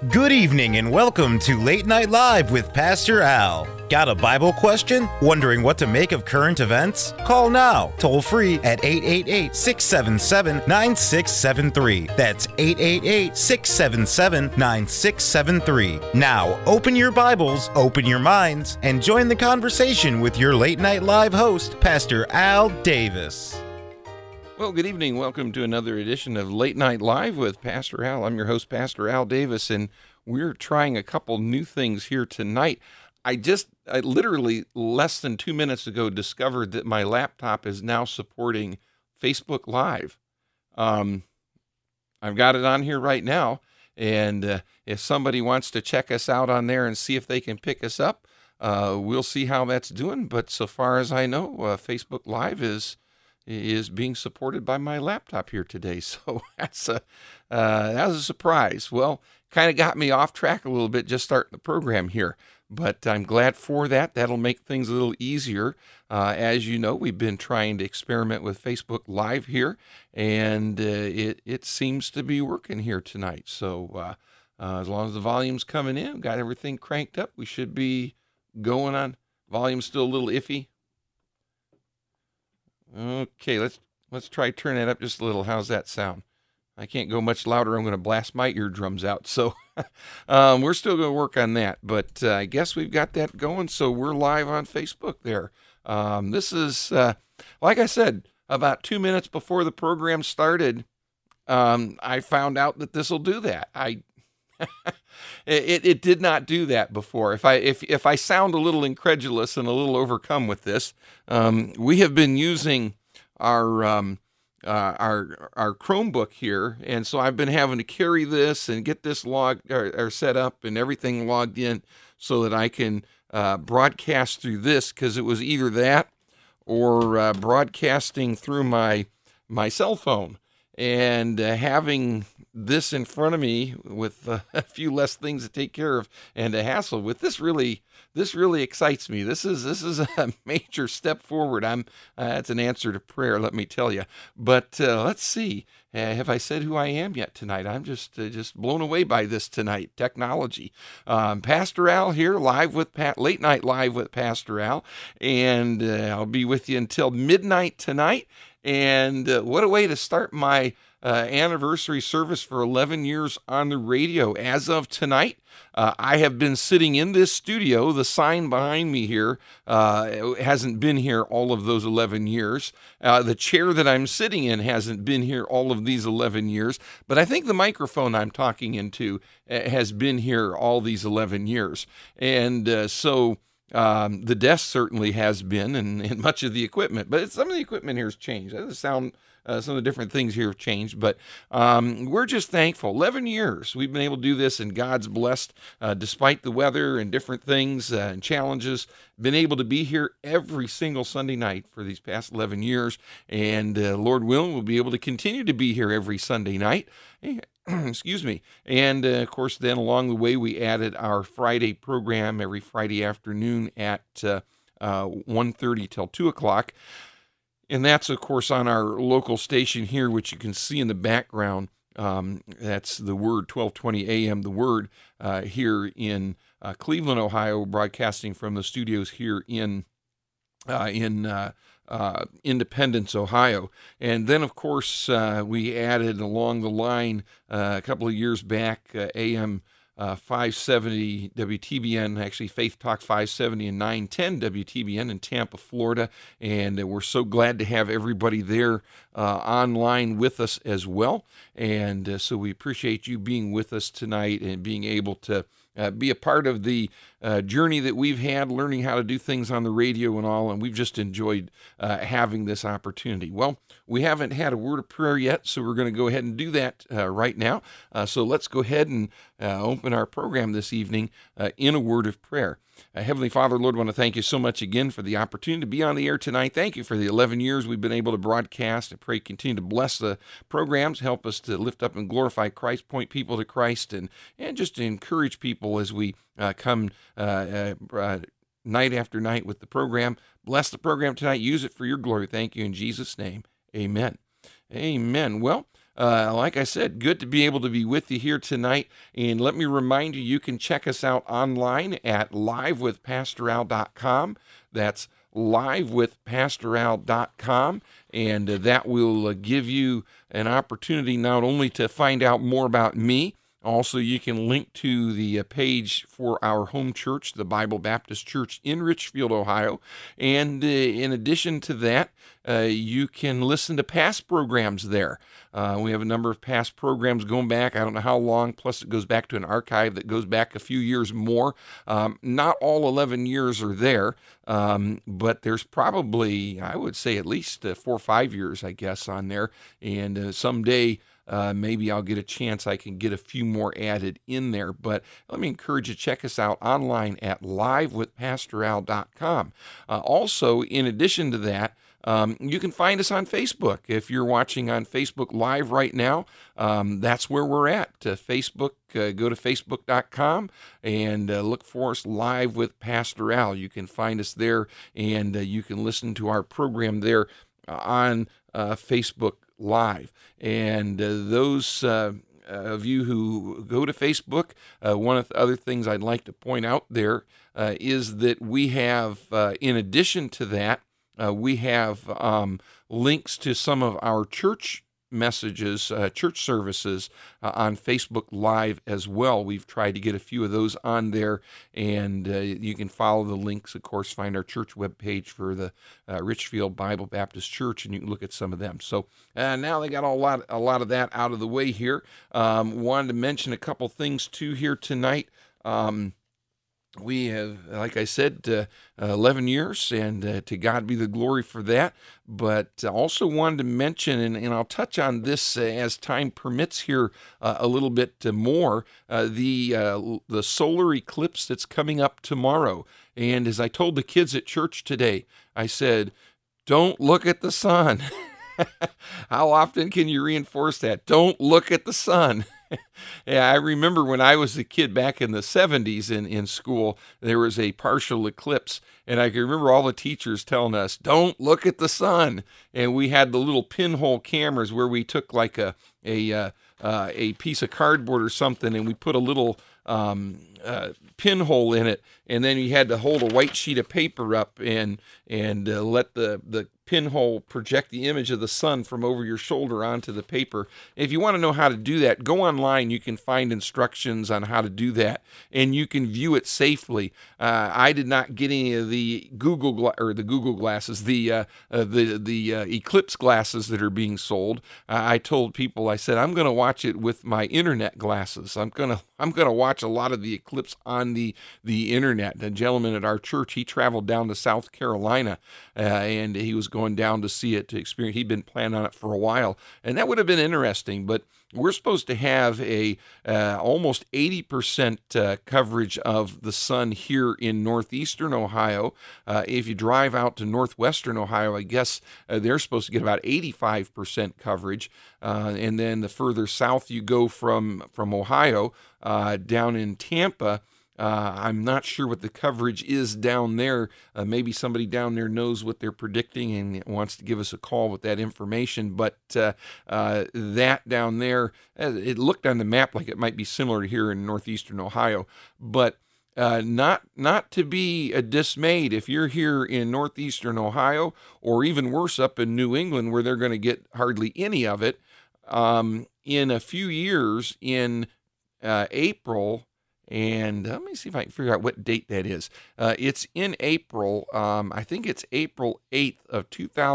Good evening and welcome to Late Night Live with Pastor Al. Got a Bible question? Wondering what to make of current events? Call now, toll free at 888-677-9673. That's 888-677-9673. Now, open your Bibles, open your minds, and join the conversation with your Late Night Live host, Pastor Al Davis. Well, good evening. Welcome to another edition of Late Night Live with Pastor Al. I'm your host, Pastor Al Davis, and we're trying a couple new things here tonight. I literally less than 2 minutes ago discovered that my laptop is now supporting Facebook Live. I've got it on here right now, and if somebody wants to check us out on there and see if they can pick us up, we'll see how that's doing. But so far as I know, Facebook Live is being supported by my laptop here today. So that was a surprise. Well, kind of got me off track a little bit just starting the program here, but I'm glad for that. That'll make things a little easier. As you know, we've been trying to experiment with Facebook Live here, and it seems to be working here tonight. So as long as the volume's coming in, got everything cranked up, we should be going on. Volume's still a little iffy. Okay, let's try turning that up just a little. How's that sound? I can't go much louder. I'm going to blast my eardrums out. So we're still going to work on that. But I guess we've got that going. So we're live on Facebook there. This is, like I said, about 2 minutes before the program started, I found out that this will do that. It did not do that before. If I sound a little incredulous and a little overcome with this, we have been using our Chromebook here, and so I've been having to carry this and get this logged or set up and everything logged in so that I can broadcast through this, because it was either that or broadcasting through my cell phone. And having this in front of me with a few less things to take care of and to hassle with, this really excites me. This is a major step forward. It's an answer to prayer, let me tell you. But let's see. Have I said who I am yet tonight? I'm just blown away by this tonight. Technology. Pastor Al here, Late Night Live with Pastor Al, and I'll be with you until midnight tonight. And what a way to start my anniversary service for 11 years on the radio. As of tonight, I have been sitting in this studio. The sign behind me here hasn't been here all of those 11 years. The chair that I'm sitting in hasn't been here all of these 11 years. But I think the microphone I'm talking into has been here all these 11 years. And so the desk certainly has been, and much of the equipment, but some of the equipment here has changed. The sound, some of the different things here have changed, but we're just thankful. 11 years we've been able to do this, and God's blessed, despite the weather and different things and challenges, been able to be here every single Sunday night for these past 11 years, and Lord willing, we'll be able to continue to be here every Sunday night. Excuse me. And, of course, then along the way, we added our Friday program every Friday afternoon at 1:30 till 2 o'clock. And that's, of course, on our local station here, which you can see in the background. That's the Word, 1220 a.m., the Word, here in Cleveland, Ohio, broadcasting from the studios here in Independence, Ohio. And then, of course, we added along the line a couple of years back, AM 570 WTBN, actually Faith Talk 570 and 910 WTBN in Tampa, Florida. And we're so glad to have everybody there online with us as well. And so we appreciate you being with us tonight and being able to be a part of the journey that we've had, learning how to do things on the radio and all, and we've just enjoyed having this opportunity. Well, we haven't had a word of prayer yet, so we're going to go ahead and do that right now. So let's go ahead and open our program this evening in a word of prayer. Heavenly Father, Lord, I want to thank you so much again for the opportunity to be on the air tonight. Thank you for the 11 years we've been able to broadcast. I pray continue to bless the programs, help us to lift up and glorify Christ, point people to Christ, and just to encourage people as we come night after night with the program. Bless the program tonight. Use it for your glory. Thank you in Jesus' name. Amen. Amen. Well, like I said, good to be able to be with you here tonight. And let me remind you, you can check us out online at livewithpastoral.com. That's livewithpastoral.com, and that will give you an opportunity not only to find out more about me. Also, you can link to the page for our home church, the Bible Baptist Church in Richfield, Ohio. And in addition to that, you can listen to past programs there. We have a number of past programs going back, I don't know how long, plus it goes back to an archive that goes back a few years more. Not all 11 years are there, but there's probably, I would say, at least 4 or 5 years, I guess, on there. And someday, maybe I'll get a chance I can get a few more added in there. But let me encourage you to check us out online at livewithpastoral.com. Also, in addition to that, you can find us on Facebook. If you're watching on Facebook Live right now, that's where we're at. Facebook, go to facebook.com and look for us, Live with Pastor Al. You can find us there, and you can listen to our program there on Facebook Live. And those of you who go to Facebook, one of the other things I'd like to point out there is that we have, in addition to that, we have links to some of our church messages, church services on Facebook Live as well. We've tried to get a few of those on there, and you can follow the links, of course, find our church webpage for the Richfield Bible Baptist Church, and you can look at some of them. So now they got a lot of that out of the way here. Wanted to mention a couple things too here tonight. We have, like I said, 11 years, and to God be the glory for that. But also wanted to mention, and I'll touch on this as time permits here a little bit more, the solar eclipse that's coming up tomorrow. And as I told the kids at church today, I said, don't look at the sun. How often can you reinforce that? Don't look at the sun. Yeah, I remember when I was a kid back in the 70s in school, there was a partial eclipse, and I can remember all the teachers telling us, don't look at the sun. And we had the little pinhole cameras where we took like a piece of cardboard or something, and we put a little pinhole in it, and then you had to hold a white sheet of paper up and let the pinhole project the image of the sun from over your shoulder onto the paper. If you want to know how to do that, go online. You can find instructions on how to do that, and you can view it safely. I did not get any of the Google glasses, the Eclipse glasses that are being sold. I told people, I said, I'm going to watch it with my internet glasses. I'm going to watch a lot of the eclipse on the internet. A gentleman at our church, he traveled down to South Carolina, and he was going down to see it, to experience. He'd been planning on it for a while, and that would have been interesting. But we're supposed to have a almost 80% coverage of the sun here in northeastern Ohio. If you drive out to northwestern Ohio, I guess they're supposed to get about 85% coverage. And then the further south you go from Ohio, down in Tampa, I'm not sure what the coverage is down there. Maybe somebody down there knows what they're predicting and wants to give us a call with that information. But that down there, it looked on the map like it might be similar to here in northeastern Ohio. But not to be dismayed if you're here in northeastern Ohio, or even worse up in New England, where they're going to get hardly any of it. In a few years, in April, and let me see if I can figure out what date that is. It's in April. I think it's April 8th of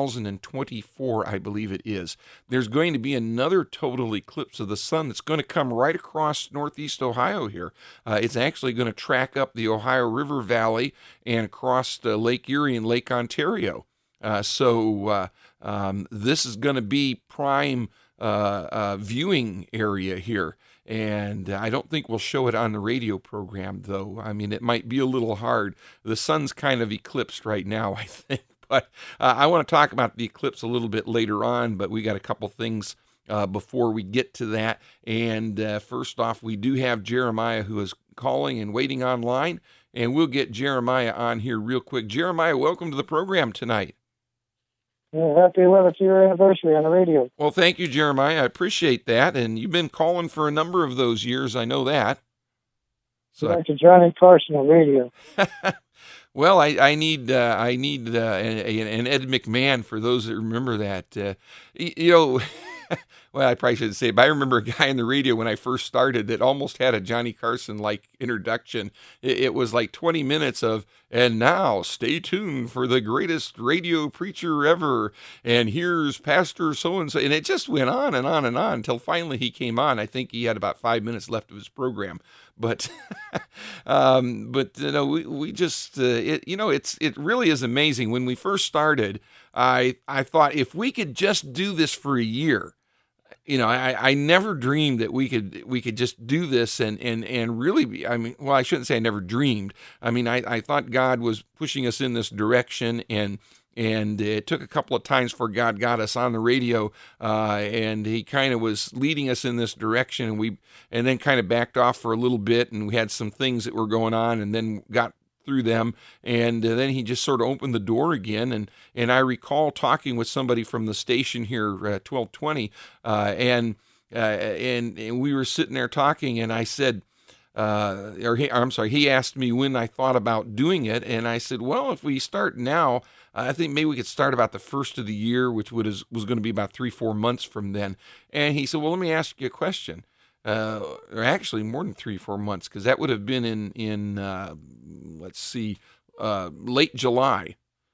2024, I believe it is. There's going to be another total eclipse of the sun that's going to come right across northeast Ohio here. It's actually going to track up the Ohio River Valley and across Lake Erie and Lake Ontario. So this is going to be prime viewing area here. And I don't think we'll show it on the radio program, though. I mean, it might be a little hard. The sun's kind of eclipsed right now, I think. But I want to talk about the eclipse a little bit later on, but we got a couple things before we get to that. And first off, we do have Jeremiah who is calling and waiting online, and we'll get Jeremiah on here real quick. Jeremiah, welcome to the program tonight. Yeah, happy 11th year anniversary on the radio. Well, thank you, Jeremiah. I appreciate that. And you've been calling for a number of those years. I know that. So back to Johnny Carson on radio. Well, I need an Ed McMahon for those that remember that. Well, I probably shouldn't say it, but I remember a guy on the radio when I first started that almost had a Johnny Carson-like introduction. It was like 20 minutes of, and now stay tuned for the greatest radio preacher ever, and here's Pastor so-and-so, and it just went on and on and on until finally he came on. I think he had about 5 minutes left of his program. But, we just, it really is amazing. When we first started, I thought if we could just do this for a year, I never dreamed that we could just do this and really be, I shouldn't say I never dreamed. I thought God was pushing us in this direction, and it took a couple of times before God got us on the radio, and he kind of was leading us in this direction, and then kind of backed off for a little bit, and we had some things that were going on, and then got through them, and then he just sort of opened the door again, and I recall talking with somebody from the station here, 1220, and we were sitting there talking, and I said, he asked me when I thought about doing it, and I said, well, if we start now, I think maybe we could start about the first of the year, which was going to be about 3-4 months from then. And he said, well, let me ask you a question. Or actually more than 3-4 months, because that would have been in late July,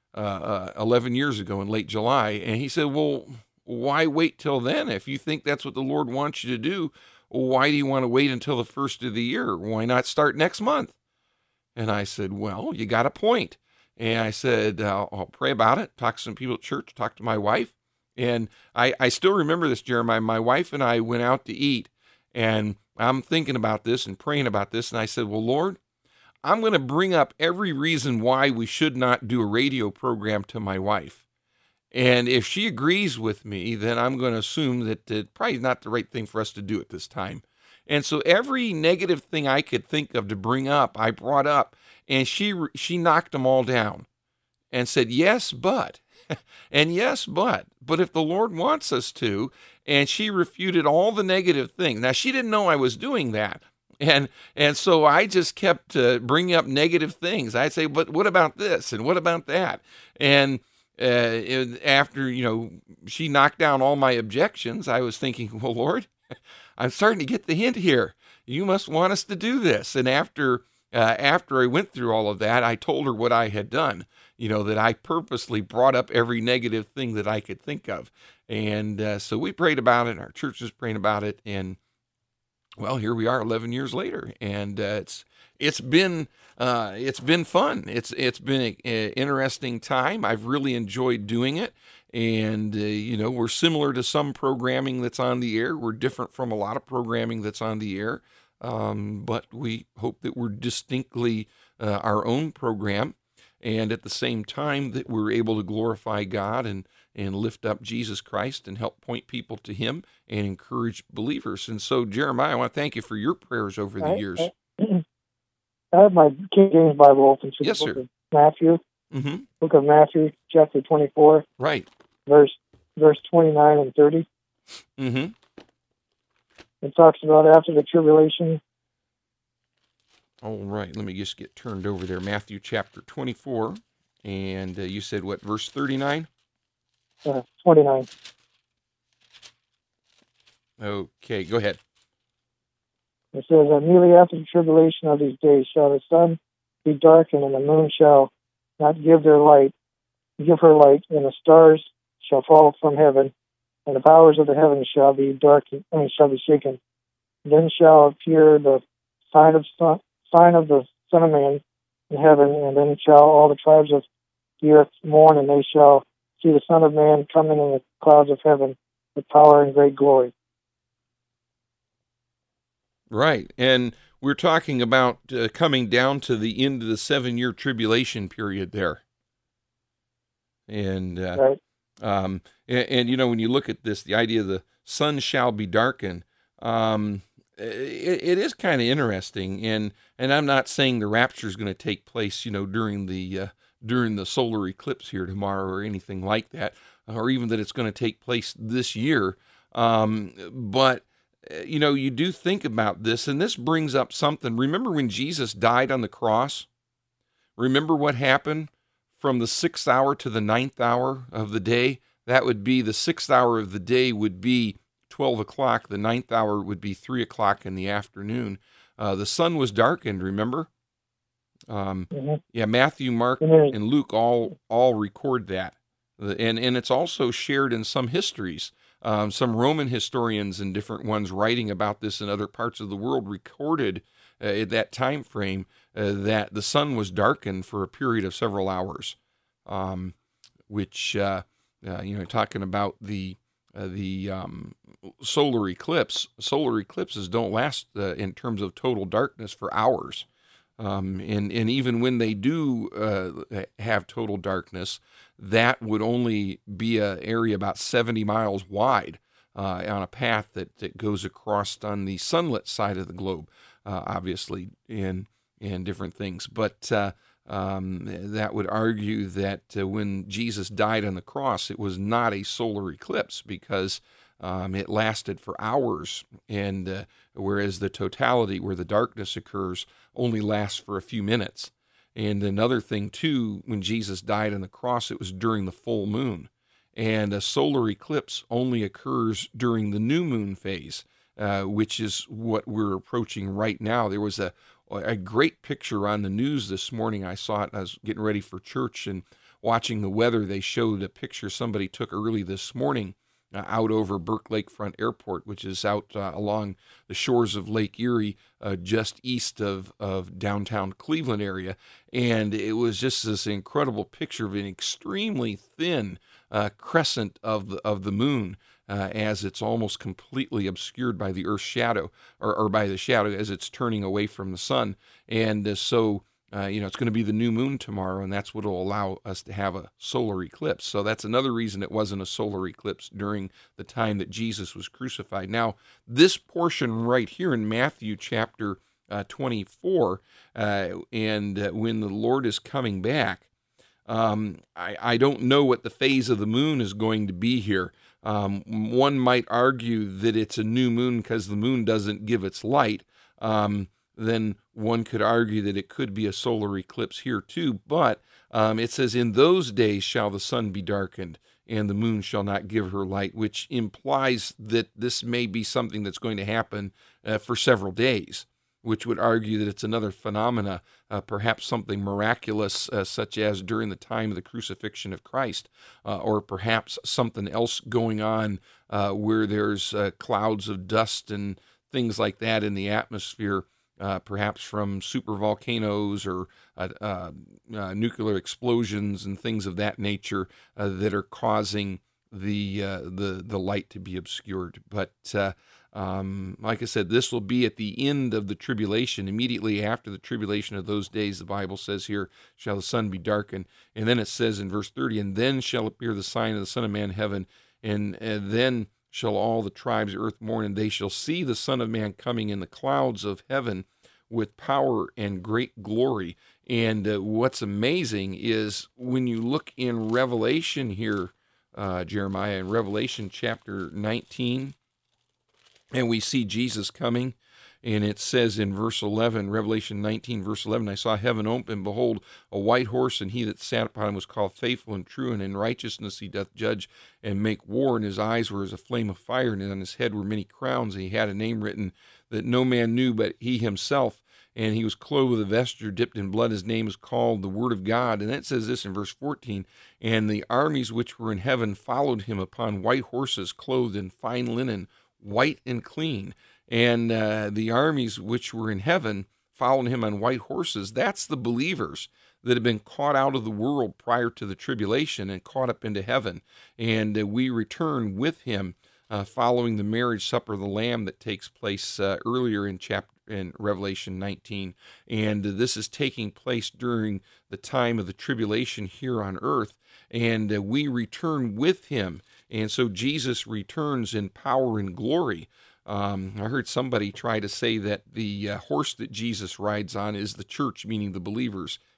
11 years ago in late July. And he said, well, why wait till then? If you think that's what the Lord wants you to do, why do you want to wait until the first of the year? Why not start next month? And I said, well, you got a point. And I said, I'll pray about it, talk to some people at church, talk to my wife. And I still remember this, Jeremiah. My wife and I went out to eat, and I'm thinking about this and praying about this. And I said, well, Lord, I'm going to bring up every reason why we should not do a radio program to my wife. And if she agrees with me, then I'm going to assume that it's probably not the right thing for us to do at this time. And so every negative thing I could think of to bring up, I brought up, and she knocked them all down and said, yes, but, and yes, but if the Lord wants us to, and she refuted all the negative things. Now, she didn't know I was doing that. And so I just kept bringing up negative things. I'd say, but what about this? And what about that? And after, she knocked down all my objections, I was thinking, well, Lord, I'm starting to get the hint here. You must want us to do this. And after I went through all of that, I told her what I had done, that I purposely brought up every negative thing that I could think of. And so we prayed about it. Our church was praying about it. And, well, here we are 11 years later. And it's been fun. It's been an interesting time. I've really enjoyed doing it. And, we're similar to some programming that's on the air. We're different from a lot of programming that's on the air. But we hope that we're distinctly our own program, and at the same time that we're able to glorify God and lift up Jesus Christ and help point people to Him and encourage believers. And so, Jeremiah, I want to thank you for your prayers over the years. I have my King James Bible open to the book of Matthew. Mm-hmm. Book of Matthew, chapter 24. Right. Verse 29 and 30. Mm-hmm. It talks about after the tribulation. All right, let me just get turned over there. Matthew chapter 24, and you said what, verse 39? 29. Okay, go ahead. It says, immediately after the tribulation of these days shall the sun be darkened, and the moon shall not give her light, and the stars shall fall from heaven, and the powers of the heavens shall be darkened, and shall be shaken. Then shall appear the sign of the Son of Man in heaven, and then shall all the tribes of the earth mourn, and they shall see the Son of Man coming in the clouds of heaven with power and great glory. Right, and we're talking about coming down to the end of the 7-year tribulation period there. And right. And when you look at this, the idea of the sun shall be darkened, it is kind of interesting. And I'm not saying the rapture is going to take place, during the solar eclipse here tomorrow or anything like that. or even that it's going to take place this year. But you do think about this, and this brings up something. Remember when Jesus died on the cross? Remember what happened from the 6th hour to the 9th hour of the day? That would be the 6th hour of the day would be 12 o'clock. The 9th hour would be 3 o'clock in the afternoon. The sun was darkened, remember? Yeah, Matthew, Mark, and Luke all record that. And it's also shared in some histories. Some Roman historians and different ones writing about this in other parts of the world recorded at that time frame that the sun was darkened for a period of several hours, which talking about the solar eclipse. Solar eclipses don't last in terms of total darkness for hours, and even when they do have total darkness, that would only be an area about 70 miles wide on a path that goes across on the sunlit side of the globe, obviously, and different things. But that would argue that when Jesus died on the cross, it was not a solar eclipse because it lasted for hours, and whereas the totality, where the darkness occurs, only lasts for a few minutes. And another thing, too, when Jesus died on the cross, it was during the full moon. And a solar eclipse only occurs during the new moon phase, which is what we're approaching right now. There was a great picture on the news this morning. I saw it. I was getting ready for church and watching the weather. They showed a picture somebody took early this morning out over Burke Lakefront Airport, which is out along the shores of Lake Erie, just east of downtown Cleveland area. And it was just this incredible picture of an extremely thin crescent of the moon, as it's almost completely obscured by the Earth's shadow, or by the shadow as it's turning away from the sun. And so it's going to be the new moon tomorrow, and that's what will allow us to have a solar eclipse. So that's another reason it wasn't a solar eclipse during the time that Jesus was crucified. Now, this portion right here in Matthew chapter 24, and when the Lord is coming back, I don't know what the phase of the moon is going to be here. One might argue that it's a new moon because the moon doesn't give its light. Then one could argue that it could be a solar eclipse here too. But it says, in those days shall the sun be darkened, and the moon shall not give her light, which implies that this may be something that's going to happen for several days, which would argue that it's another phenomena, perhaps something miraculous, such as during the time of the crucifixion of Christ, or perhaps something else going on where there's clouds of dust and things like that in the atmosphere, perhaps from supervolcanoes or nuclear explosions and things of that nature that are causing the light to be obscured. But like I said, this will be at the end of the tribulation. Immediately after the tribulation of those days, the Bible says here, shall the sun be darkened. And then it says in verse 30, and then shall appear the sign of the Son of Man in heaven, and then shall all the tribes of earth mourn, and they shall see the Son of Man coming in the clouds of heaven with power and great glory. And what's amazing is when you look in Revelation here, Jeremiah, in Revelation chapter 19, and we see Jesus coming, and it says in verse 11, Revelation 19, verse 11, I saw heaven open, behold, a white horse, and he that sat upon him was called Faithful and True, and in righteousness he doth judge and make war, and his eyes were as a flame of fire, and on his head were many crowns, and he had a name written that no man knew but he himself, and he was clothed with a vesture dipped in blood. His name is called the Word of God. And it says this in verse 14, and the armies which were in heaven followed him upon white horses, clothed in fine linen, white and clean. And the armies which were in heaven followed him on white horses. That's the believers that have been caught out of the world prior to the tribulation and caught up into heaven. And we return with him following the marriage supper of the Lamb that takes place earlier in Revelation 19. And this is taking place during the time of the tribulation here on earth. And we return with him. And so Jesus returns in power and glory. I heard somebody try to say that the horse that Jesus rides on is the church, meaning the believers,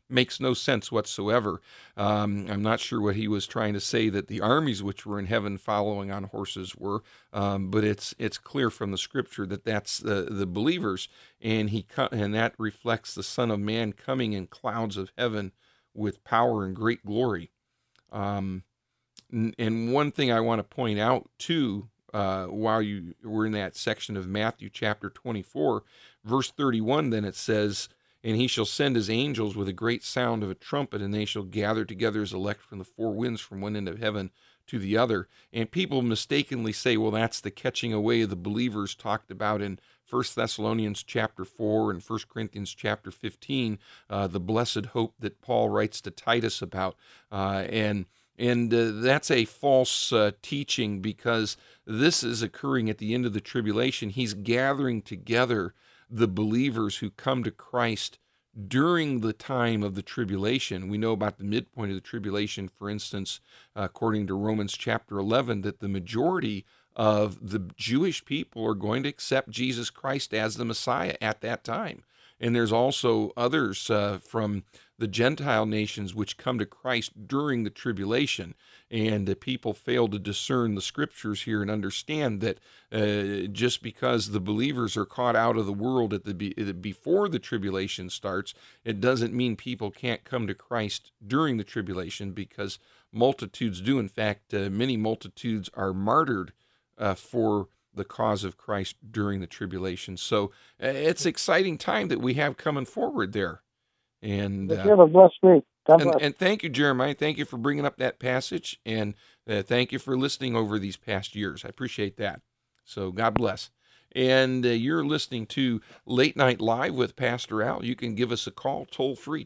makes no sense whatsoever. I'm not sure what he was trying to say that the armies which were in heaven following on horses were, but it's clear from the scripture that that's the believers, and and that reflects the Son of Man coming in clouds of heaven with power and great glory. And one thing I want to point out too, while you were in that section of Matthew chapter 24, verse 31, then it says, "And he shall send his angels with a great sound of a trumpet, and they shall gather together his elect from the four winds, from one end of heaven to the other." And people mistakenly say, well, that's the catching away of the believers talked about in 1 Thessalonians chapter 4 and 1 Corinthians chapter 15, the blessed hope that Paul writes to Titus about. And that's a false teaching, because this is occurring at the end of the tribulation. He's gathering together the believers who come to Christ during the time of the tribulation. We know about the midpoint of the tribulation, for instance, according to Romans chapter 11, that the majority of the Jewish people are going to accept Jesus Christ as the Messiah at that time. And there's also others from the Gentile nations which come to Christ during the tribulation. And people fail to discern the scriptures here and understand that just because the believers are caught out of the world before the tribulation starts, it doesn't mean people can't come to Christ during the tribulation, because multitudes do. In fact, many multitudes are martyred for the cause of Christ during the tribulation. So it's an exciting time that we have coming forward there. And you have a blessed week. God bless. And thank you, Jeremiah. Thank you for bringing up that passage, and thank you for listening over these past years. I appreciate that. So God bless. And you're listening to Late Night Live with Pastor Al. You can give us a call, toll-free,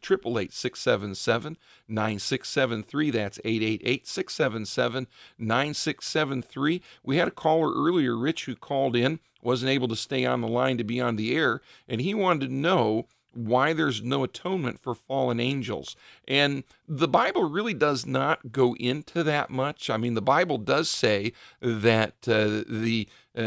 888-677-9673. That's 888-677-9673. We had a caller earlier, Rich, who called in, wasn't able to stay on the line to be on the air, and he wanted to know why there's no atonement for fallen angels. And the Bible really does not go into that much. I mean, the Bible does say that the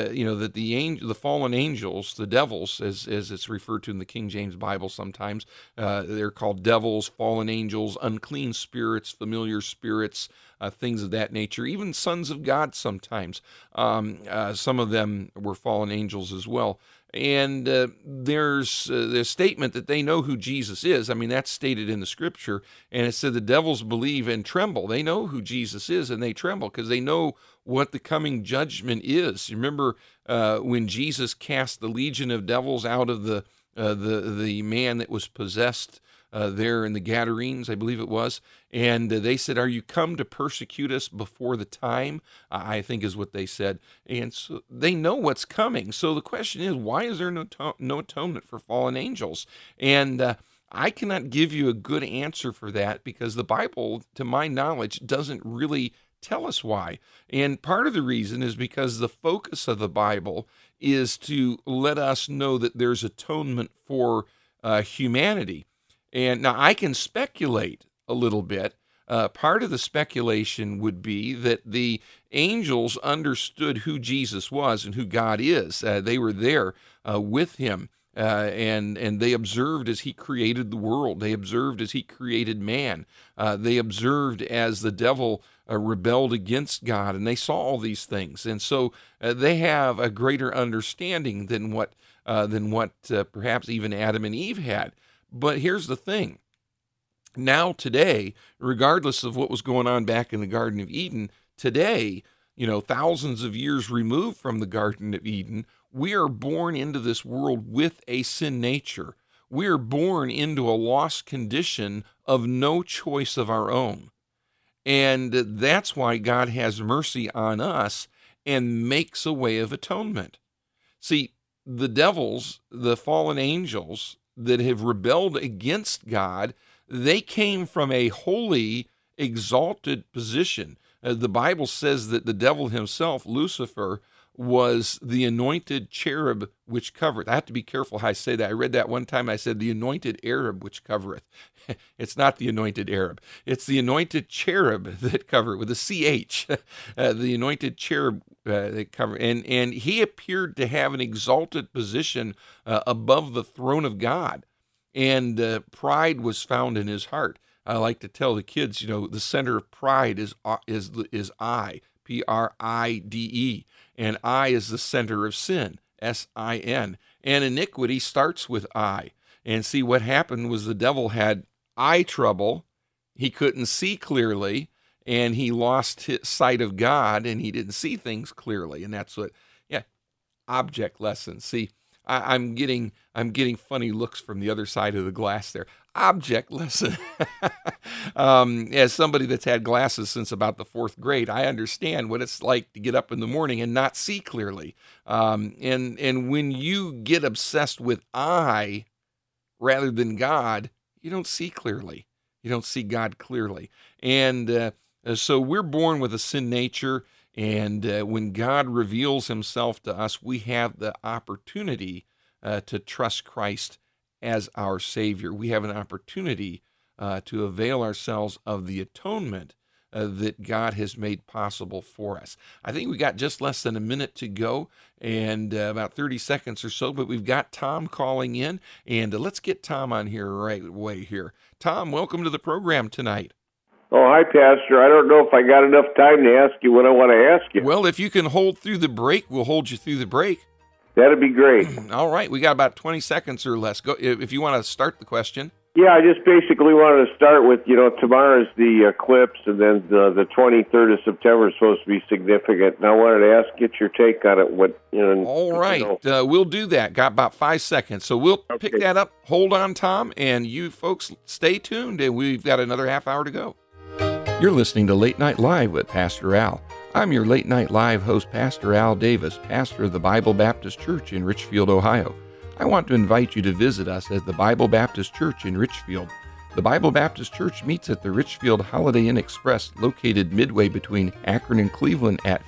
fallen angels, the devils, as it's referred to in the King James Bible sometimes, they're called devils, fallen angels, unclean spirits, familiar spirits, things of that nature, even sons of God sometimes. Some of them were fallen angels as well. And there's a statement that they know who Jesus is. I mean, that's stated in the scripture. And it said the devils believe and tremble. They know who Jesus is, and they tremble because they know what the coming judgment is. You remember when Jesus cast the legion of devils out of the man that was possessed there in the Gadarenes, I believe it was. And they said, "Are you come to persecute us before the time?" I think is what they said. And so they know what's coming. So the question is, why is there no atonement for fallen angels? And I cannot give you a good answer for that, because the Bible, to my knowledge, doesn't really tell us why. And part of the reason is because the focus of the Bible is to let us know that there's atonement for humanity. And now I can speculate a little bit. Part of the speculation would be that the angels understood who Jesus was and who God is. They were there with him, and they observed as he created the world. They observed as he created man. They observed as the devil rebelled against God, and they saw all these things. And so they have a greater understanding than what perhaps even Adam and Eve had. But here's the thing. Now, today, regardless of what was going on back in the Garden of Eden, today, thousands of years removed from the Garden of Eden, we are born into this world with a sin nature. We are born into a lost condition of no choice of our own. And that's why God has mercy on us and makes a way of atonement. See, the devils, the fallen angels that have rebelled against God, they came from a holy, exalted position. The Bible says that the devil himself, Lucifer, was the anointed cherub which covereth. I have to be careful how I say that. I read that one time. I said the anointed Arab which covereth. It's not the anointed Arab. It's the anointed cherub that covereth, with a CH. The anointed cherub that covereth. And he appeared to have an exalted position above the throne of God. And pride was found in his heart. I like to tell the kids, the center of pride is I, Pride, and I is the center of sin, Sin. And iniquity starts with I. And see, what happened was the devil had eye trouble. He couldn't see clearly, and he lost his sight of God, and he didn't see things clearly. And that's what, object lessons. See, I'm getting funny looks from the other side of the glass there. Object lesson. As somebody that's had glasses since about the 4th grade, I understand what it's like to get up in the morning and not see clearly. And when you get obsessed with I rather than God, you don't see clearly. You don't see God clearly. And so we're born with a sin nature. And when God reveals himself to us, we have the opportunity to trust Christ as our Savior. We have an opportunity to avail ourselves of the atonement that God has made possible for us. I think we got just less than a minute to go, and about 30 seconds or so, but we've got Tom calling in, and let's get Tom on here right away here. Tom, welcome to the program tonight. Oh, hi, Pastor. I don't know if I got enough time to ask you what I want to ask you. Well, if you can hold through the break, we'll hold you through the break. That'd be great. All right. We got about 20 seconds or less. Go if you want to start the question. Yeah, I just basically wanted to start with, tomorrow's the eclipse, and then the 23rd of September is supposed to be significant. And I wanted to get your take on it. All right. We'll do that. Got about 5 seconds. So we'll pick that up. Hold on, Tom. And you folks stay tuned, and we've got another half hour to go. You're listening to Late Night Live with Pastor Al. I'm your Late Night Live host, Pastor Al Davis, pastor of the Bible Baptist Church in Richfield, Ohio. I want to invite you to visit us at the Bible Baptist Church in Richfield. The Bible Baptist Church meets at the Richfield Holiday Inn Express, located midway between Akron and Cleveland at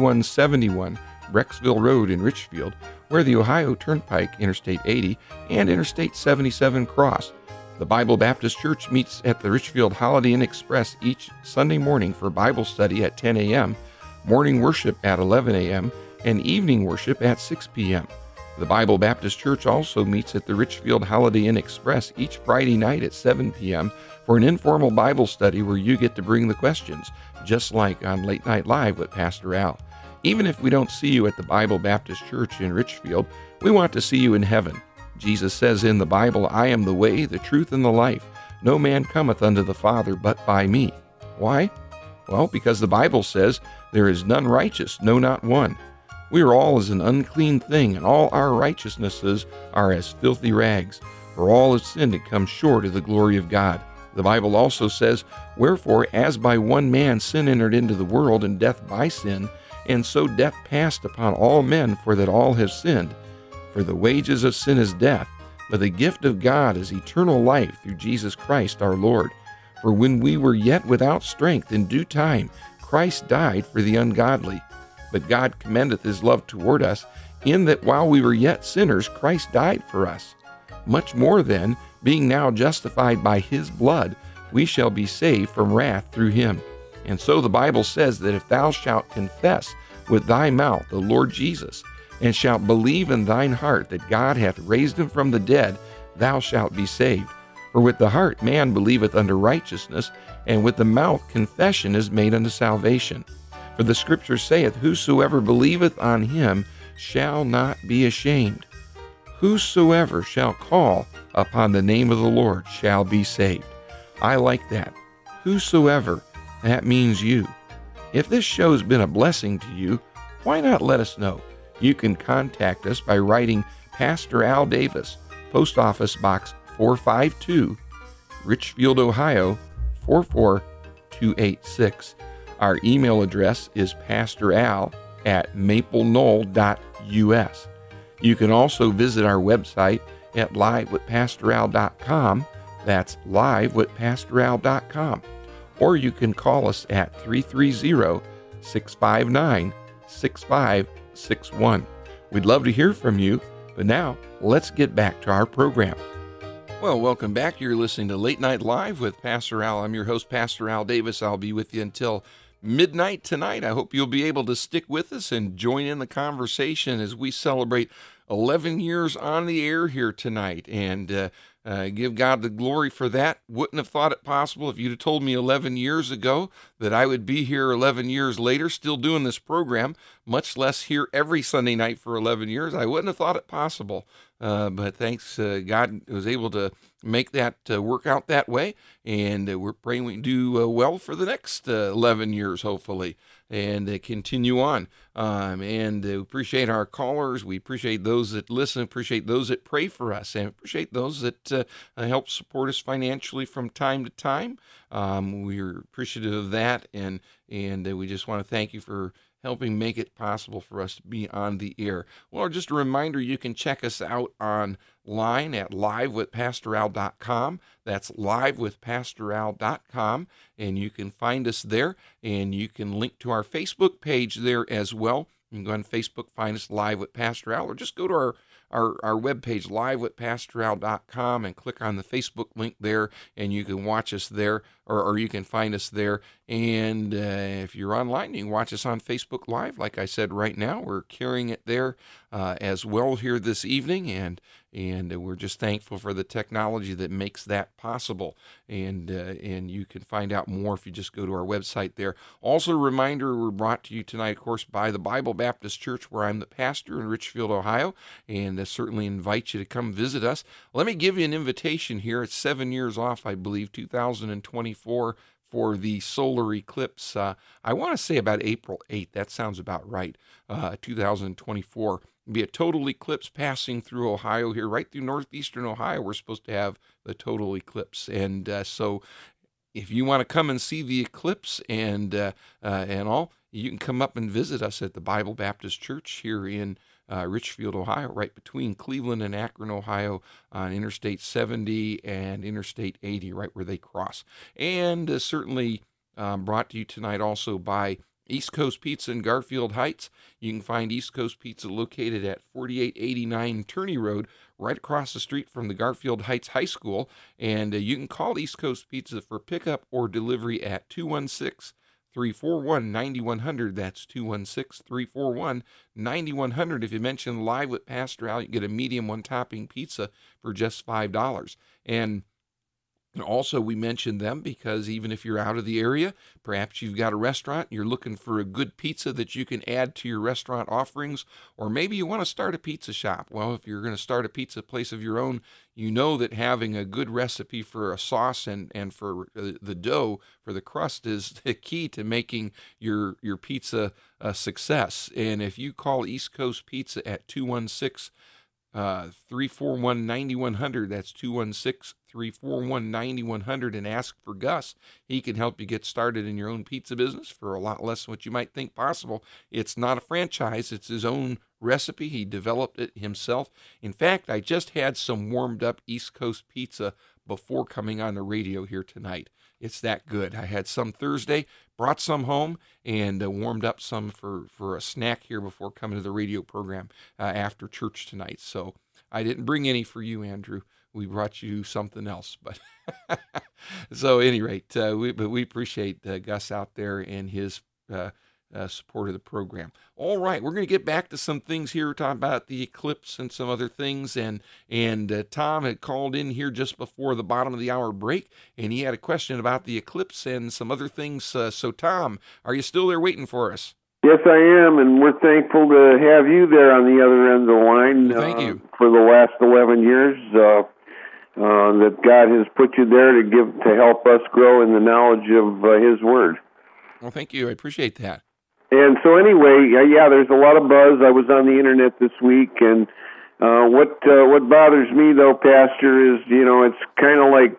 5171 Brecksville Road in Richfield, where the Ohio Turnpike, Interstate 80, and Interstate 77 cross. The Bible Baptist Church meets at the Richfield Holiday Inn Express each Sunday morning for Bible study at 10 a.m., morning worship at 11 a.m., and evening worship at 6 p.m. The Bible Baptist Church also meets at the Richfield Holiday Inn Express each Friday night at 7 p.m. for an informal Bible study where you get to bring the questions, just like on Late Night Live with Pastor Al. Even if we don't see you at the Bible Baptist Church in Richfield, we want to see you in heaven. Jesus says in the Bible, I am the way, the truth, and the life. No man cometh unto the Father but by me. Why? Well, because the Bible says, there is none righteous, no, not one. We are all as an unclean thing, and all our righteousnesses are as filthy rags. For all have sinned and come short of the glory of God. The Bible also says, wherefore, as by one man sin entered into the world, and death by sin, and so death passed upon all men, for that all have sinned. For the wages of sin is death, but the gift of God is eternal life through Jesus Christ our Lord. For when we were yet without strength, in due time Christ died for the ungodly. But God commendeth his love toward us, in that while we were yet sinners, Christ died for us. Much more then, being now justified by his blood, we shall be saved from wrath through him. And so the Bible says that if thou shalt confess with thy mouth the Lord Jesus, and shalt believe in thine heart that God hath raised him from the dead, thou shalt be saved. For with the heart man believeth unto righteousness, and with the mouth confession is made unto salvation. For the Scripture saith, whosoever believeth on him shall not be ashamed. Whosoever shall call upon the name of the Lord shall be saved. I like that. Whosoever, that means you. If this show's been a blessing to you, why not let us know? You can contact us by writing Pastor Al Davis, Post Office Box 452, Richfield, Ohio 44286. Our email address is pastoral@mapleknoll.us. You can also visit our website at livewithpastoral.com. That's livewithpastoral.com. Or you can call us at 330-659-6561. We'd love to hear from you, but now let's get back to our program. Well, welcome back. You're listening to Late Night Live with Pastor Al. I'm your host, Pastor Al Davis. I'll be with you until midnight tonight. I hope you'll be able to stick with us and join in the conversation as we celebrate 11 years on the air here tonight. And give God the glory for that. Wouldn't have thought it possible if you'd have told me 11 years ago that I would be here 11 years later still doing this program, much less here every Sunday night for 11 years. I wouldn't have thought it possible. But thanks, God was able to make that work out that way, and we're praying we do well for the next 11 years, hopefully, and continue on. And we appreciate our callers. We appreciate those that listen, appreciate those that pray for us, and appreciate those that help support us financially from time to time. We're appreciative of that, and we just want to thank you for helping make it possible for us to be on the air. Well, just a reminder, you can check us out online at livewithpastoral.com. That's livewithpastoral.com, and you can find us there, and you can link to our Facebook page there as well. You can go on Facebook, find us Live with Pastor Al, or just go to our webpage, livewithpastoral.com, and click on the Facebook link there, and you can watch us there, or you can find us there. And if you're online, you can watch us on Facebook Live. Like I said, right now, we're carrying it there as well here this evening, and we're just thankful for the technology that makes that possible. And you can find out more if you just go to our website there. Also, a reminder, we're brought to you tonight, of course, by the Bible Baptist Church, where I'm the pastor in Richfield, Ohio, and I certainly invite you to come visit us. Let me give you an invitation here. It's 7 years off, I believe, 2024, for the solar eclipse. I want to say about April 8th. That sounds about right. 2024. Be a total eclipse passing through Ohio here, right through northeastern Ohio. We're supposed to have the total eclipse. And so if you want to come and see the eclipse and all, you can come up and visit us at the Bible Baptist Church here in Richfield, Ohio, right between Cleveland and Akron, Ohio, on Interstate 70 and Interstate 80, right where they cross. And certainly brought to you tonight also by East Coast Pizza in Garfield Heights. You can find East Coast Pizza located at 4889 Turney Road, right across the street from the Garfield Heights High School. And you can call East Coast Pizza for pickup or delivery at 216-341-9100. That's 216-341-9100. If you mention Live with Pastor Al, you get a medium one-topping pizza for just $5. And also, we mentioned them because even if you're out of the area, perhaps you've got a restaurant, you're looking for a good pizza that you can add to your restaurant offerings, or maybe you want to start a pizza shop. Well, if you're going to start a pizza place of your own, you know that having a good recipe for a sauce and for the dough, for the crust, is the key to making your pizza a success. And if you call East Coast Pizza at 216-341-9100, that's 216-341-9100, and ask for Gus. He can help you get started in your own pizza business for a lot less than what you might think possible. It's not a franchise. It's his own recipe. He developed it himself. In fact, I just had some warmed up East Coast pizza before coming on the radio here tonight. It's that good. I had some Thursday, brought some home, and warmed up some for a snack here before coming to the radio program after church tonight. So I didn't bring any for you, Andrew. We brought you something else. But so at any rate, we appreciate Gus out there and his support of the program. All right, we're going to get back to some things here, talking about the eclipse and some other things. And Tom had called in here just before the bottom of the hour break, and he had a question about the eclipse and some other things. So, Tom, are you still there waiting for us? Yes, I am, and we're thankful to have you there on the other end of the line. Thank you. For the last 11 years, that God has put you there to help us grow in the knowledge of His Word. Well, thank you. I appreciate that. And so anyway, there's a lot of buzz. I was on the internet this week, and what bothers me, though, Pastor, is, it's kind of like,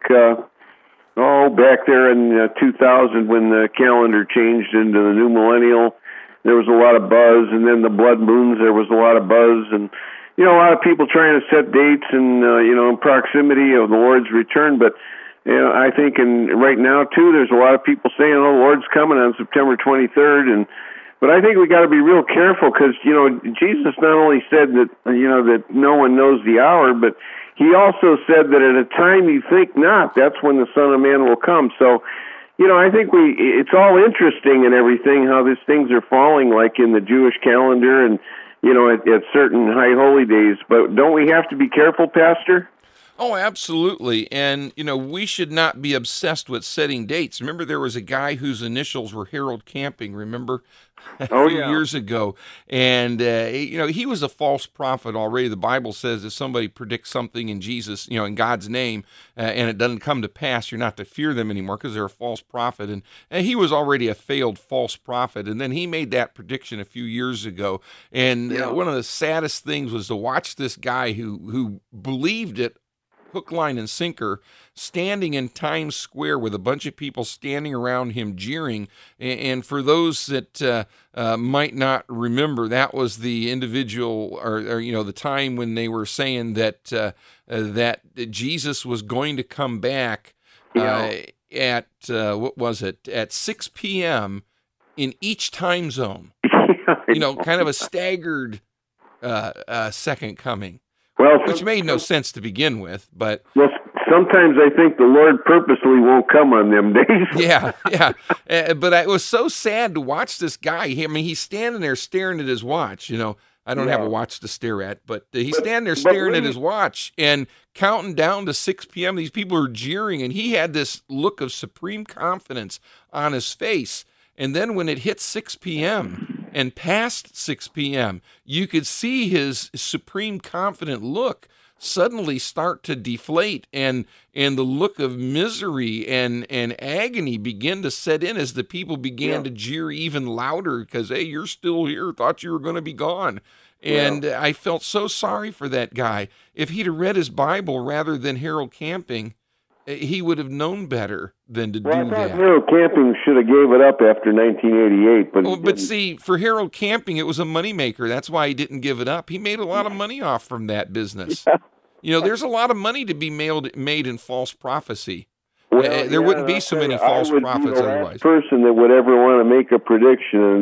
back there in 2000 when the calendar changed into the new millennial, there was a lot of buzz, and then the blood moons, there was a lot of buzz, and, a lot of people trying to set dates and, in proximity of the Lord's return, but I think right now, too, there's a lot of people saying, the Lord's coming on September 23rd, but I think we got to be real careful because, Jesus not only said that, that no one knows the hour, but He also said that at a time you think not, that's when the Son of Man will come. So, I think it's all interesting and everything, how these things are falling, like in the Jewish calendar and, at certain high holy days. But don't we have to be careful, Pastor? Oh, absolutely. And, we should not be obsessed with setting dates. Remember, there was a guy whose initials were Harold Camping, remember? A Oh, few yeah. years ago. And, he was a false prophet already. The Bible says if somebody predicts something in Jesus, in God's name, and it doesn't come to pass, you're not to fear them anymore because they're a false prophet. And he was already a failed false prophet. And then he made that prediction a few years ago. And one of the saddest things was to watch this guy who believed it hook, line, and sinker, standing in Times Square with a bunch of people standing around him jeering. And for those that might not remember, that was the individual, or the time when they were saying that Jesus was going to come back at what was it, at 6 p.m. in each time zone. Kind of a staggered second coming. Well, which made no sense to begin with, but... Well, sometimes I think the Lord purposely won't come on them days. Yeah. But it was so sad to watch this guy. I mean, he's standing there staring at his watch. I don't have a watch to stare at, but he's standing there staring at his watch and counting down to 6 p.m. These people are jeering, and he had this look of supreme confidence on his face. And then when it hit 6 p.m., and past 6 p.m., you could see his supreme confident look suddenly start to deflate, and the look of misery and agony begin to set in as the people began to jeer even louder because, hey, you're still here, thought you were going to be gone. And I felt so sorry for that guy. If he'd have read his Bible rather than Harold Camping, he would have known better than to do that. Harold Camping should have gave it up after 1988. But see, for Harold Camping, it was a moneymaker. That's why he didn't give it up. He made a lot of money off from that business. There's a lot of money to be made in false prophecy. There wouldn't be so many false prophets otherwise. Person that would ever want to make a prediction,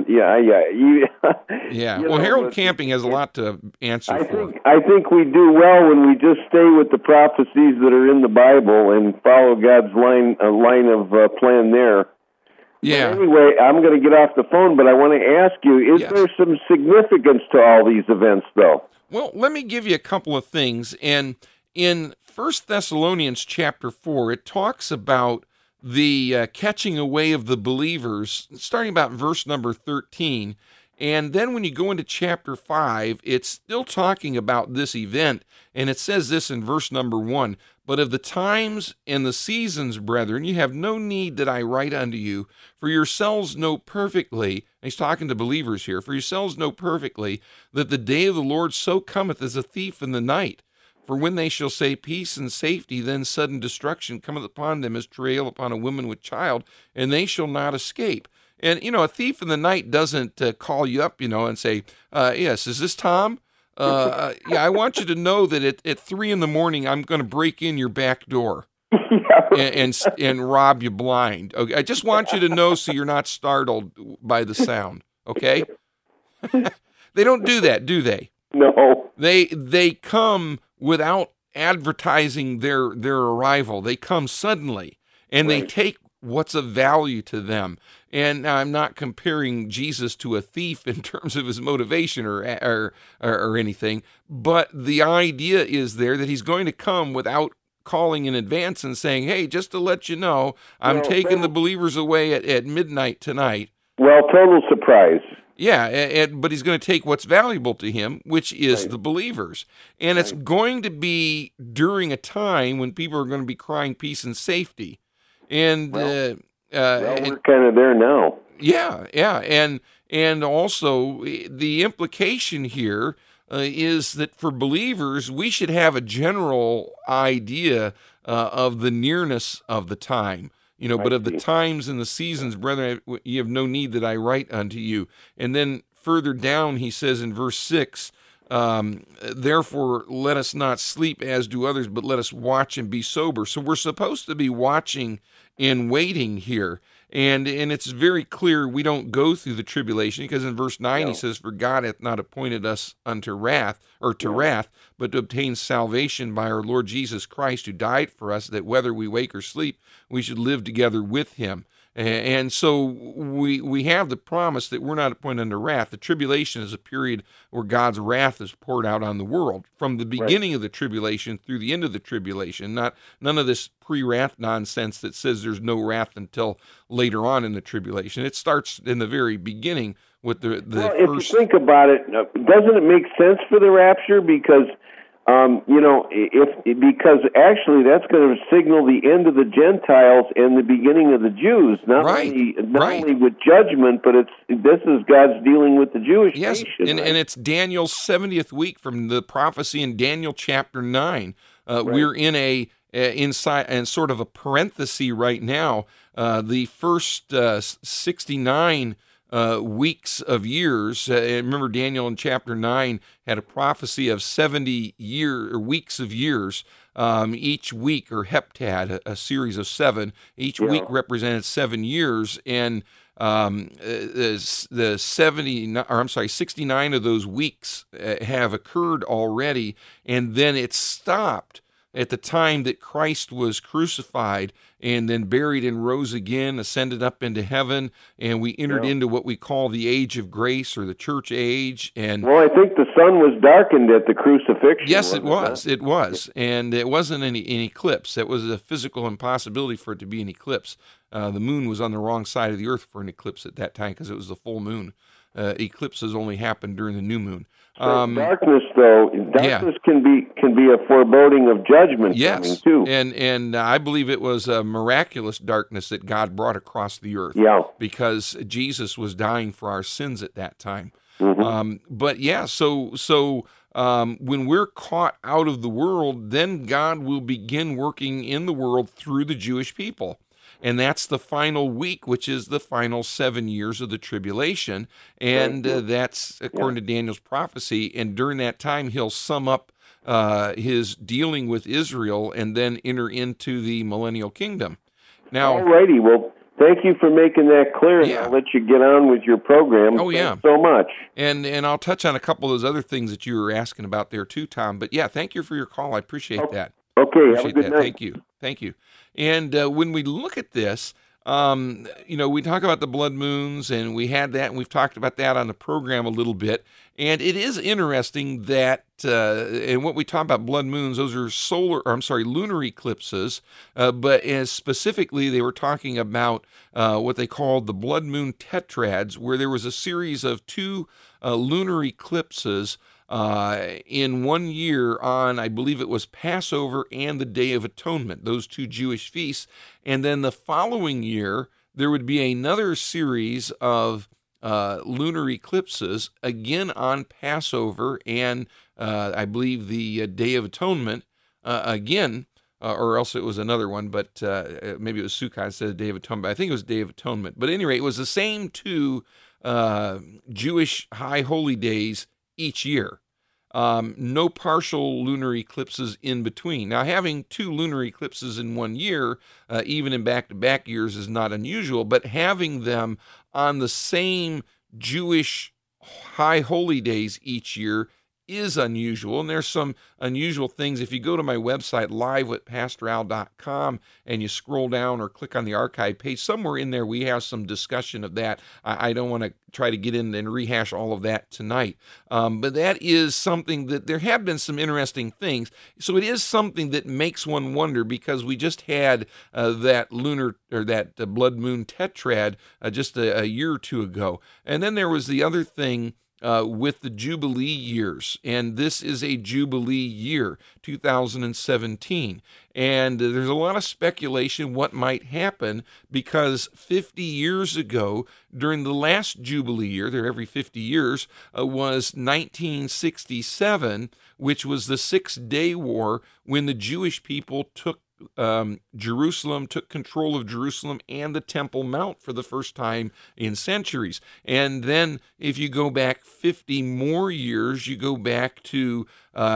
Well, Harold Camping has a lot to answer for. I think we do well when we just stay with the prophecies that are in the Bible and follow God's line of plan there. Yeah. But anyway, I'm going to get off the phone, but I want to ask you: Is there some significance to all these events, though? Well, let me give you a couple of things. And in 1 Thessalonians chapter 4, it talks about the catching away of the believers, starting about verse number 13. And then when you go into chapter 5, it's still talking about this event. And it says this in verse number 1, "But of the times and the seasons, brethren, you have no need that I write unto you, for yourselves know perfectly," and he's talking to believers here, "for yourselves know perfectly that the day of the Lord so cometh as a thief in the night. For when they shall say peace and safety, then sudden destruction cometh upon them as travail upon a woman with child, and they shall not escape." And, a thief in the night doesn't call you up, and say, yes, is this Tom? I want you to know that at 3 a.m, I'm going to break in your back door and rob you blind. Okay? I just want you to know so you're not startled by the sound, okay? They don't do that, do they? No. They come without advertising their arrival. They come suddenly, and they take what's of value to them. And I'm not comparing Jesus to a thief in terms of his motivation or anything, but the idea is there that he's going to come without calling in advance and saying, hey, just to let you know, I'm taking the believers away at midnight tonight. Well, total surprise. Yeah, but he's going to take what's valuable to him, which is the believers. And it's going to be during a time when people are going to be crying peace and safety. And we're kind of there now. Yeah, and also the implication here is that for believers, we should have a general idea of the nearness of the time. But of the times and the seasons, brethren, you have no need that I write unto you. And then further down, he says in verse 6, therefore let us not sleep as do others, but let us watch and be sober. So we're supposed to be watching and waiting here. And it's very clear we don't go through the tribulation, because in verse 9 he says, for God hath not appointed us unto wrath, or to wrath, but to obtain salvation by our Lord Jesus Christ, who died for us, that whether we wake or sleep, we should live together with him. And so we have the promise that we're not appointed under wrath. The tribulation is a period where God's wrath is poured out on the world from the beginning of the tribulation through the end of the tribulation. None of this pre-wrath nonsense that says there's no wrath until later on in the tribulation. It starts in the very beginning with the if first. you think about it, doesn't it make sense for the rapture? Because because actually that's going to signal the end of the Gentiles and the beginning of the Jews. Not only with judgment, but this is God's dealing with the Jewish nation. And it's Daniel's 70th week from the prophecy in Daniel chapter 9. We're in inside and sort of a parenthesis right now. The first 69 weeks of years. Remember, Daniel in chapter 9 had a prophecy of 70 weeks of years. Each week, or heptad, a series of 7. Each week represented 7 years, and the 69 of those weeks have occurred already, and then it stopped at the time that Christ was crucified and then buried and rose again, ascended up into heaven, and we entered into what we call the age of grace, or the church age. And well, I think the sun was darkened at the crucifixion. Yes, it was. It was. And it wasn't an eclipse. It was a physical impossibility for it to be an eclipse. The moon was on the wrong side of the earth for an eclipse at that time because it was the full moon. Eclipses only happened during the new moon. Darkness can be a foreboding of judgment coming too. And I believe it was a miraculous darkness that God brought across the earth. Because Jesus was dying for our sins at that time. So when we're caught out of the world, then God will begin working in the world through the Jewish people. And that's the final week, which is the final 7 years of the tribulation. And that's according to Daniel's prophecy. And during that time, he'll sum up his dealing with Israel and then enter into the millennial kingdom. Now, alrighty, well, thank you for making that clear. I'll let you get on with your program. Thanks so much. And I'll touch on a couple of those other things that you were asking about there too, Tom. But thank you for your call. I appreciate that. Okay, have a good night. Thank you. And when we look at this, we talk about the blood moons, and we had that, and we've talked about that on the program a little bit. And it is interesting that, and what we talk about blood moons, those are lunar eclipses, but as specifically, they were talking about what they called the blood moon tetrads, where there was a series of 2 lunar eclipses in 1 year on, I believe it was Passover and the Day of Atonement, those 2 Jewish feasts. And then the following year, there would be another series of lunar eclipses, again on Passover and I believe the Day of Atonement again, or else it was another one, but maybe it was Sukkot instead of Day of Atonement. I think it was Day of Atonement. But anyway, it was the same 2 Jewish high holy days each year. No partial lunar eclipses in between. Now, having 2 lunar eclipses in 1 year, even in back-to-back years, is not unusual, but having them on the same Jewish high holy days each year is unusual, and there's some unusual things. If you go to my website, live@pastoral.com, and you scroll down or click on the archive page, somewhere in there we have some discussion of that. I don't want to try to get in and rehash all of that tonight, but that is something that there have been some interesting things. So it is something that makes one wonder, because we just had that lunar, or that blood moon tetrad just a year or 2 ago, and then there was the other thing with the Jubilee years, and this is a Jubilee year, 2017, and there's a lot of speculation what might happen, because 50 years ago, during the last Jubilee year, they're every 50 years, was 1967, which was the 6-Day War, when the Jewish people took Jerusalem, took control of Jerusalem and the Temple Mount for the first time in centuries. And then if you go back 50 more years, you go back to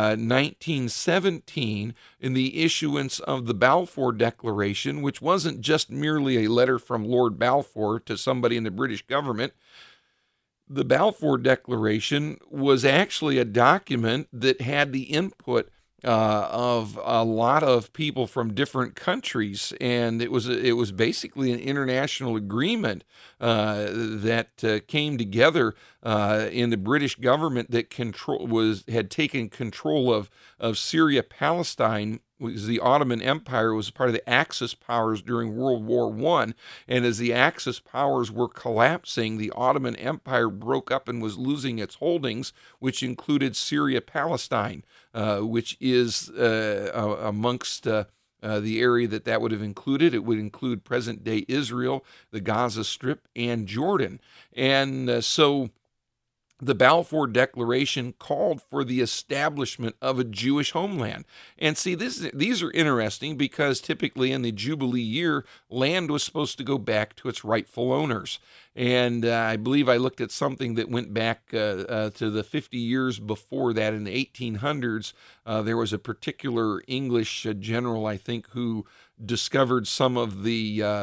1917 in the issuance of the Balfour Declaration, which wasn't just merely a letter from Lord Balfour to somebody in the British government. The Balfour Declaration was actually a document that had the input of a lot of people from different countries, and it was basically an international agreement that came together in the British government that had taken control of Syria, Palestine. Was the Ottoman Empire, was part of the Axis powers during World War I. And as the Axis powers were collapsing, the Ottoman Empire broke up and was losing its holdings, which included Syria, Palestine, which is amongst the area that would have included. It would include present-day Israel, the Gaza Strip, and Jordan. And so the Balfour Declaration called for the establishment of a Jewish homeland. And see, these are interesting because typically in the Jubilee year, land was supposed to go back to its rightful owners. And I believe I looked at something that went back to the 50 years before that in the 1800s. There was a particular English general, I think, who discovered some of the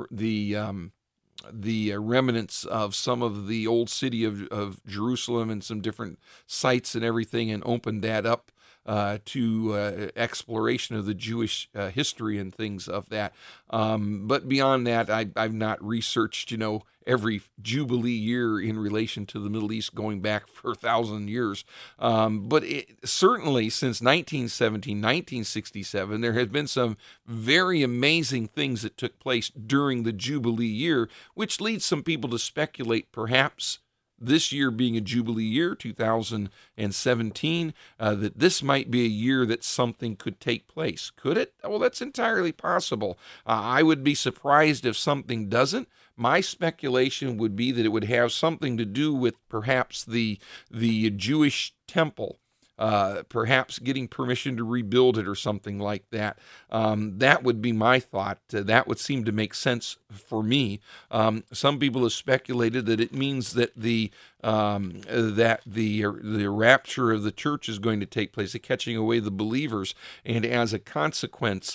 remnants of some of the old city of Jerusalem and some different sites and everything, and opened that up to exploration of the Jewish history and things of that. But beyond that, I've not researched, every Jubilee year in relation to the Middle East going back for 1,000 years. But certainly since 1917, 1967, there has been some very amazing things that took place during the Jubilee year, which leads some people to speculate perhaps this year being a Jubilee year, 2017, that this might be a year that something could take place. Could it? Well, that's entirely possible. I would be surprised if something doesn't. My speculation would be that it would have something to do with perhaps the Jewish temple, perhaps getting permission to rebuild it or something like that. That would be my thought. That would seem to make sense for me. Some people have speculated that it means that the rapture of the church is going to take place, the catching away the believers, and as a consequence,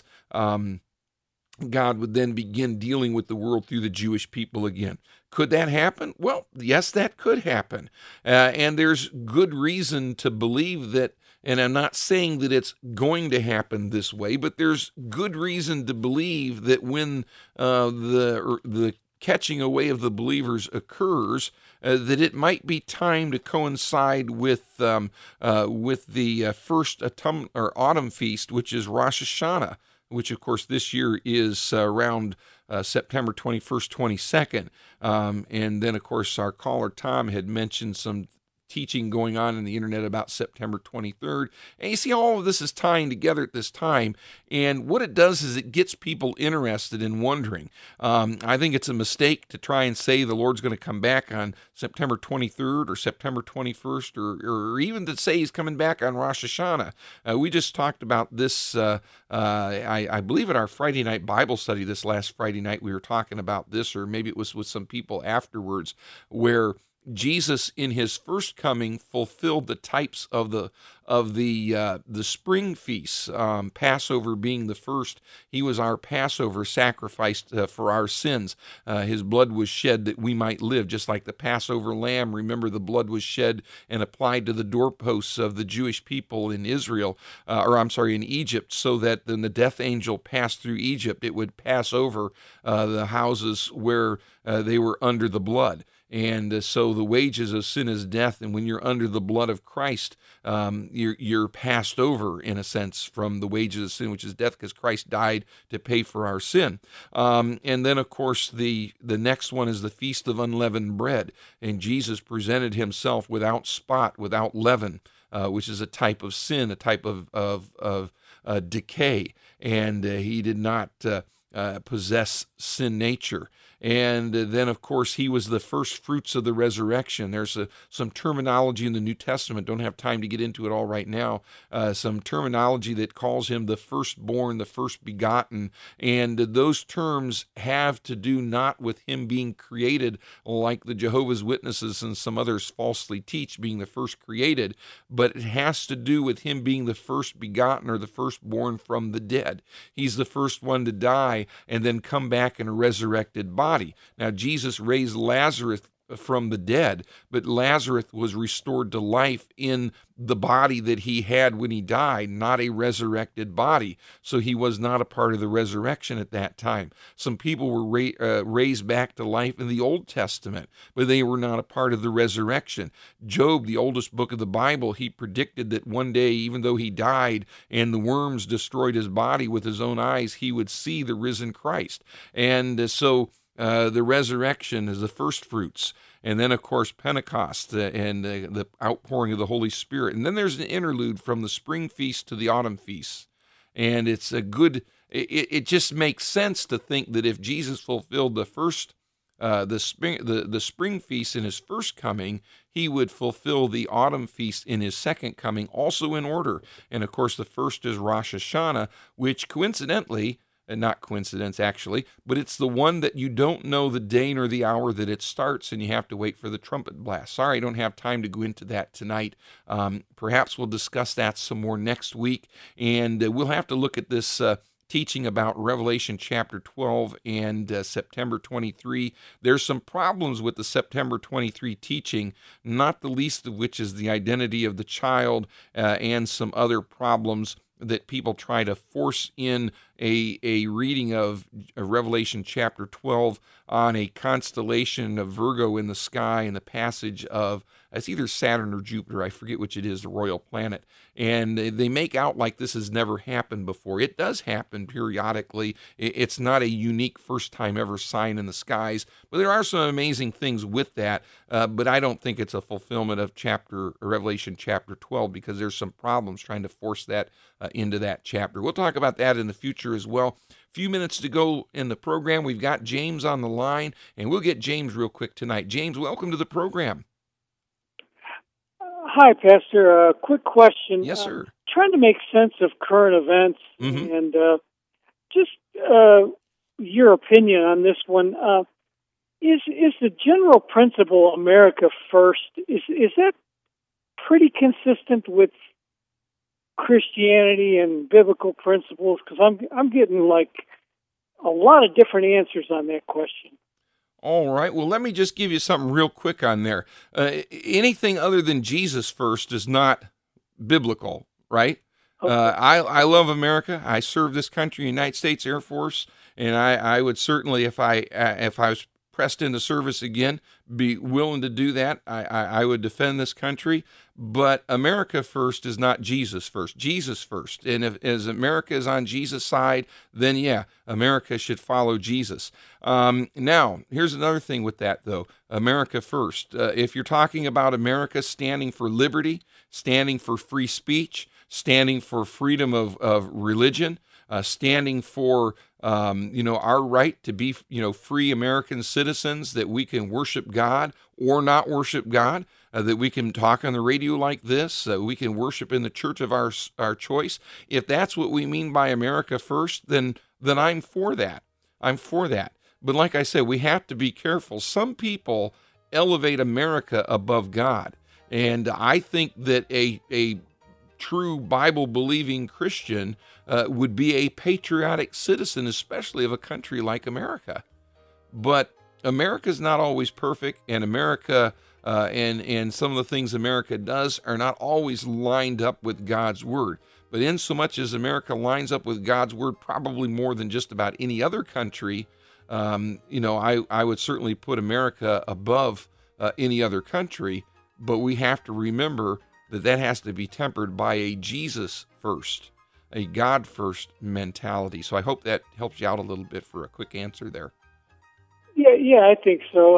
God would then begin dealing with the world through the Jewish people again. Could that happen? Well, yes, that could happen. And there's good reason to believe that, and I'm not saying that it's going to happen this way, but there's good reason to believe that when the catching away of the believers occurs, that it might be time to coincide with the first autumn feast, which is Rosh Hashanah, which, of course, this year is around September 21st, 22nd. And then, of course, our caller Tom had mentioned some teaching going on in the internet about September 23rd. And you see, all of this is tying together at this time. And what it does is it gets people interested in wondering. I think it's a mistake to try and say the Lord's going to come back on September 23rd or September 21st, or even to say he's coming back on Rosh Hashanah. We just talked about this, I believe at our Friday night Bible study this last Friday night, we were talking about this, or maybe it was with some people afterwards, where Jesus, in his first coming, fulfilled the types of the spring feasts. Passover being the first, he was our Passover sacrificed for our sins. His blood was shed that we might live, just like the Passover lamb. Remember, the blood was shed and applied to the doorposts of the Jewish people in in Egypt, so that when the death angel passed through Egypt, it would pass over the houses where they were under the blood. And so the wages of sin is death, and when you're under the blood of Christ, you're passed over, in a sense, from the wages of sin, which is death, because Christ died to pay for our sin. And then, of course, the next one is the Feast of Unleavened Bread, and Jesus presented himself without spot, without leaven, which is a type of sin, a type of decay, and he did not possess sin nature. And then, of course, he was the first fruits of the resurrection. There's some terminology in the New Testament, don't have time to get into it all right now, some terminology that calls him the firstborn, the first begotten, and those terms have to do not with him being created like the Jehovah's Witnesses and some others falsely teach, being the first created, but it has to do with him being the first begotten or the firstborn from the dead. He's the first one to die and then come back in a resurrected body. Now, Jesus raised Lazarus from the dead, but Lazarus was restored to life in the body that he had when he died, not a resurrected body. So he was not a part of the resurrection at that time. Some people were raised back to life in the Old Testament, but they were not a part of the resurrection. Job, the oldest book of the Bible, he predicted that one day, even though he died and the worms destroyed his body with his own eyes, he would see the risen Christ. And so the resurrection is the first fruits. And then, of course, Pentecost and the outpouring of the Holy Spirit. And then there's an interlude from the spring feast to the autumn feast. And it's a good, it just makes sense to think that if Jesus fulfilled the spring feast in his first coming, he would fulfill the autumn feast in his second coming, also in order. And, of course, the first is Rosh Hashanah, which coincidentally, and not coincidence actually, but it's the one that you don't know the day nor the hour that it starts, and you have to wait for the trumpet blast. Sorry, I don't have time to go into that tonight. Perhaps we'll discuss that some more next week, and we'll have to look at this teaching about Revelation chapter 12 and September 23. There's some problems with the September 23 teaching, not the least of which is the identity of the child and some other problems that people try to force in a reading of Revelation chapter 12 on a constellation of Virgo in the sky and the passage of, it's either Saturn or Jupiter, I forget which it is, the royal planet. And they make out like this has never happened before. It does happen periodically. It's not a unique first time ever sign in the skies, but there are some amazing things with that. But I don't think it's a fulfillment of Revelation chapter 12, because there's some problems trying to force that into that chapter. We'll talk about that in the future as well. Few minutes to go in the program. We've got James on the line, and we'll get James real quick tonight. James, welcome to the program. Hi, Pastor. Quick question. Yes, sir. Trying to make sense of current events, and just your opinion on this one. Is the general principle America first? Is that pretty consistent with Christianity and biblical principles? Because I'm getting like a lot of different answers on that question. All right. Well, let me just give you something real quick on there. Anything other than Jesus first is not biblical, right? Okay. I love America. I serve this country, United States Air Force, and I would certainly, if I was pressed into service again, be willing to do that. I would defend this country, but America first is not Jesus first. Jesus first. And as America is on Jesus' side, then yeah, America should follow Jesus. Now, here's another thing with that, though. America first. If you're talking about America standing for liberty, standing for free speech, standing for freedom of religion, standing for our right to be free American citizens, that we can worship God or not worship God, that we can talk on the radio like this, we can worship in the church of our choice. If that's what we mean by America first, then I'm for that. I'm for that. But like I said, we have to be careful. Some people elevate America above God, and I think that a true Bible-believing Christian would be a patriotic citizen, especially of a country like America. But America's not always perfect, and America and some of the things America does are not always lined up with God's Word. But in so much as America lines up with God's Word, probably more than just about any other country, I would certainly put America above any other country. But we have to remember that has to be tempered by a Jesus first, a God first mentality. So I hope that helps you out a little bit for a quick answer there. Yeah, I think so.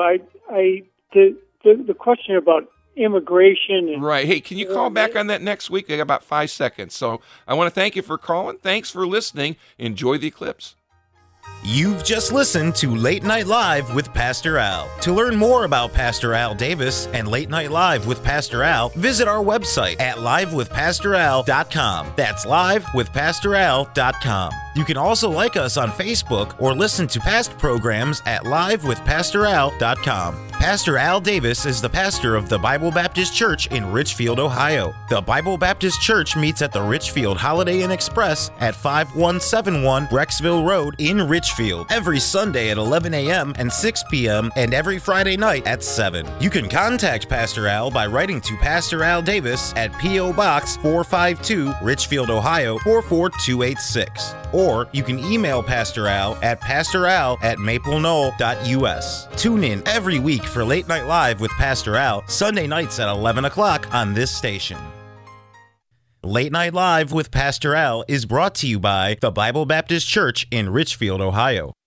The question about immigration. And, right. Hey, can you call back on that next week? I got about 5 seconds. So I want to thank you for calling. Thanks for listening. Enjoy the eclipse. You've just listened to Late Night Live with Pastor Al. To learn more about Pastor Al Davis and Late Night Live with Pastor Al, visit our website at livewithpastoral.com. That's livewithpastoral.com. You can also like us on Facebook or listen to past programs at livewithpastoral.com. Pastor Al Davis is the pastor of the Bible Baptist Church in Richfield, Ohio. The Bible Baptist Church meets at the Richfield Holiday Inn Express at 5171 Brecksville Road in Richfield, Richfield, every Sunday at 11 a.m. and 6 p.m. and every Friday night at 7. You can contact Pastor Al by writing to Pastor Al Davis at P.O. Box 452, Richfield, Ohio 44286. Or you can email Pastor Al at pastoral@mapleknoll.us. Tune in every week for Late Night Live with Pastor Al, Sunday nights at 11 o'clock on this station. Late Night Live with Pastor Al is brought to you by the Bible Baptist Church in Richfield, Ohio.